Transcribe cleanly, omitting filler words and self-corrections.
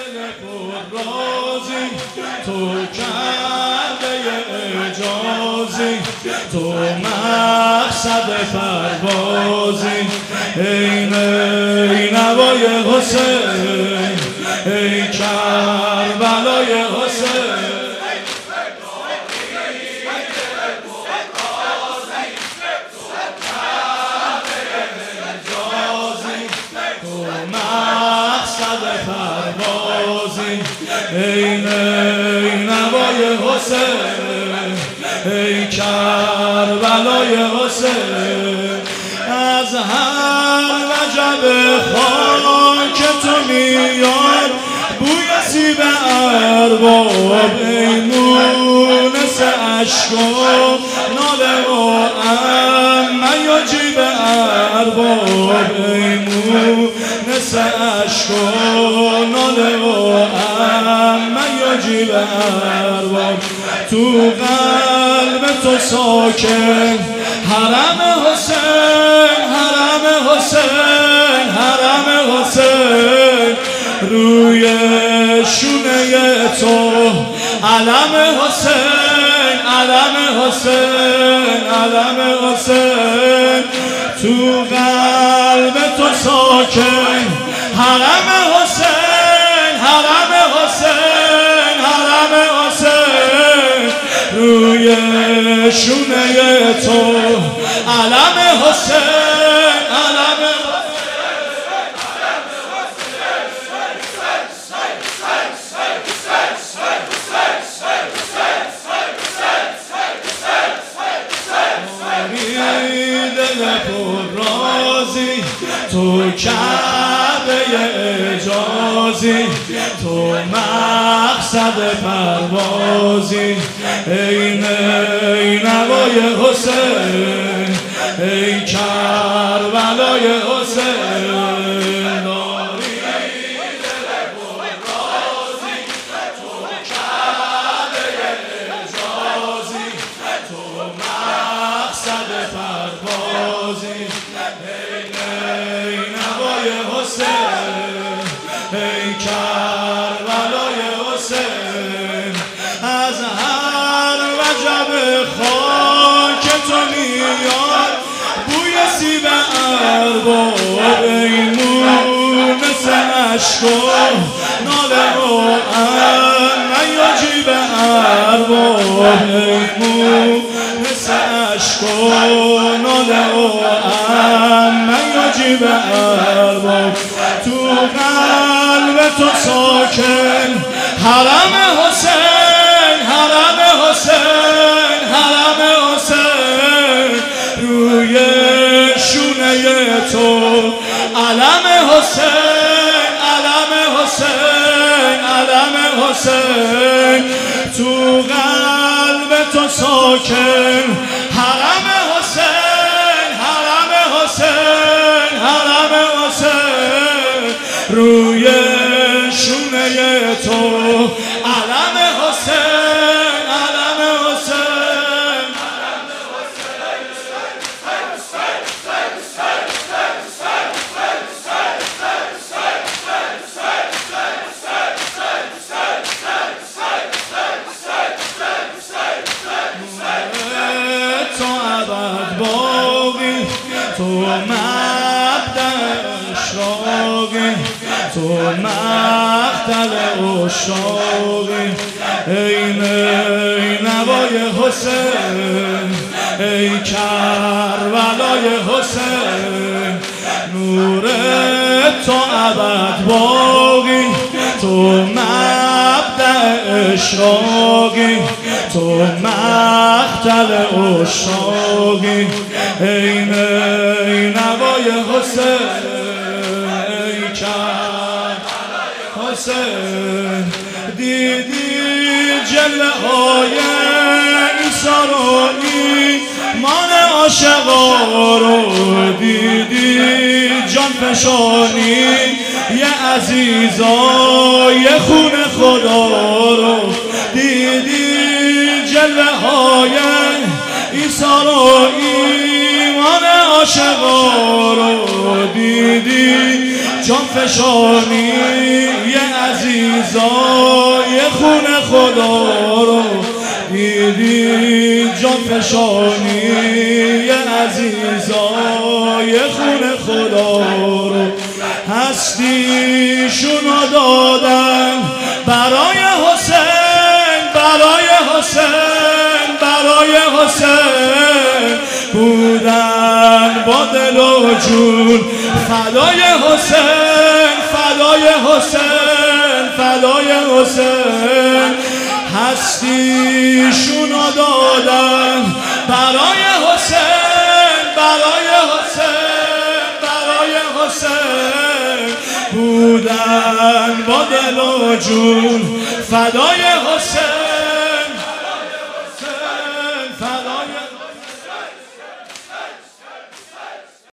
رازی تو کرده اعجازی تو مقصد پروازی ای نوای حسین ای کربلای حسین ای نوای حسین ای کربلای حسین از هر وجب خاک تو میاد بوی سیب ارباب ای مونس عشق و ناله و عمه جیب ارباب ای مونس عشق و ناله و جیب ارباب تو قلب تو ساکن حرم حسین حرم حسین حرم حسین روی شونه تو علم حسین علم حسین علم حسین تو قلب تو ساکن حرم حسین حرم حسین حرم حسین روی شونه تو علم حسین علم دل پر رازی تو کعبه اعجازی تو مقصد پروازی ای نوای حسین ای کربلای حسین داری دل پر رازی تو کعبه اعجازی تو مقصد پروازی ای نوای حسین ای کربلای حسین از هر وجب خاک تو میاد بوی سیب ارباب ای مونس عشق و ناله و عمه جیب ارباب ای مونس عشق و ناله و عمه جیب ارباب تو قلب تو ساکن حرم حسین حرم حسین حرم حسین روی شونه تو علم حسین علم حسین علم حسین تو قلب تو ساکن حرم حسین حرم حسین حرم حسین روی شونه تو علم حسین علم حسین تو ابد باقی تو مبدأ اشراقی تو مقتل عشاقی ای نوای حسین ای کربلای حسین نور تو ابد باقی تو مبدأ اشراقی تو مقتل عشاقی ای نوای حسین ای حسین دیدی جله های عیسی رو ایمان عاشقا رو دیدی جان فشانی یه عزیزای خون خدا رو دیدی جله های عیسی رو ایمان عاشقا رو دیدی جان فشانی عزیزای خون خدا رو دیدی، جان فشانی عزیزای خون خدا رو هستیشونو دادن برای حسین، برای حسین، برای حسین بودن با دل و جون فدای حسین، فدای حسین، فدای حسین هستیشونو دادن برای حسین، برای حسین، برای حسین بودن با دل و جون فدای حسین.